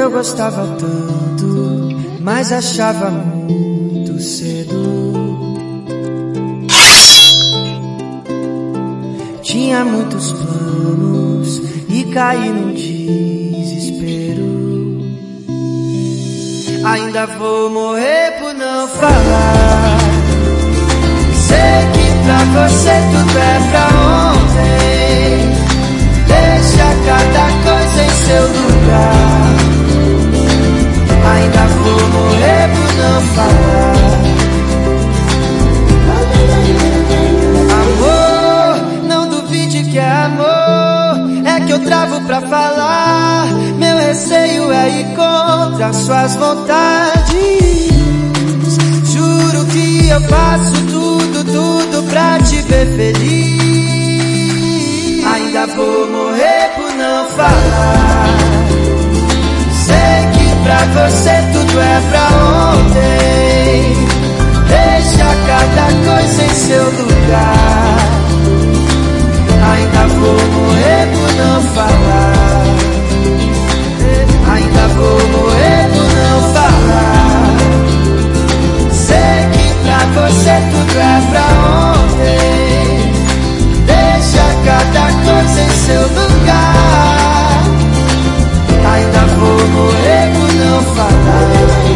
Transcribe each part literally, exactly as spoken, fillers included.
Eu gostava tanto, mas achava muito cedo. Tinha muitos planos e caí num desespero. Ainda vou morrer por não falar. Sei que pra você tudo é pra ontem. Deixa cada coisa em seu lugar. Ainda vou morrer por não falar. Amor, não duvide que é amor. É que eu travo pra falar. Meu receio é ir contra suas vontades. Juro que eu faço tudo, tudo pra te ver feliz. Ainda vou morrer por não falar. Sei que pra você tudo é pra ontem. Deixa cada coisa em seu lugar. Ainda vou morrer por não falar. Ainda vou morrer por não falar. Sei que pra você tudo é pra ontem. Deixa cada coisa em seu lugar. Ainda vou morrer por não falar.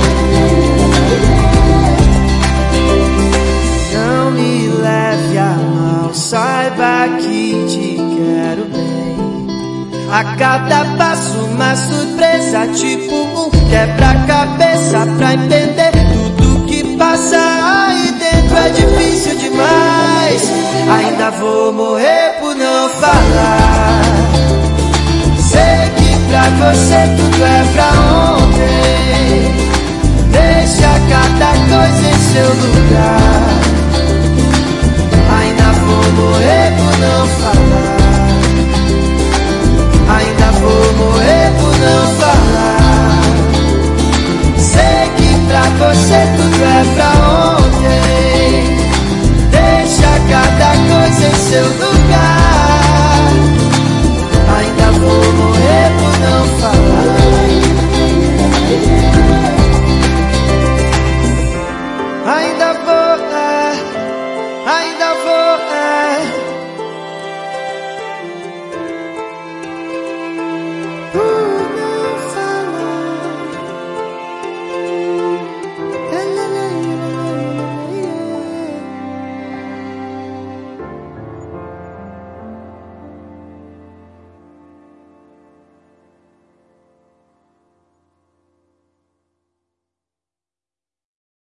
Não me leve a mal, saiba que te quero bem. A cada passo uma surpresa, tipo um quebra-cabeça pra entender tudo que passa aí dentro. É difícil demais. Ainda vou morrer por não falar. Sei que pra você tudo é pra ontem. Deixa cada coisa